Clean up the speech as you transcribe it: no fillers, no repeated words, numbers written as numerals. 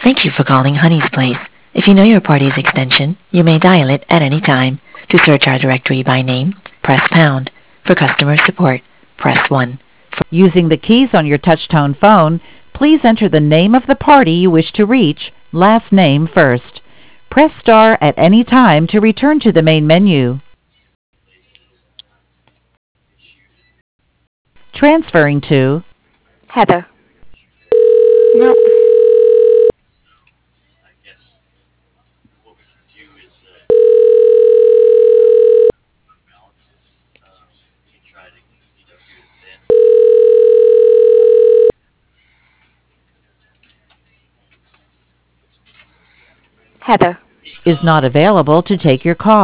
Thank you for calling Honey's Place. If you know your party's extension, you may dial it at any time. To search our directory by name, press pound. For customer support, press 1. Using the keys on your touch-tone phone, please enter the name of the party you wish to reach, last name first. Press star at any time to return to the main menu. Transferring to Heather. No. Heather. is not available to take your call.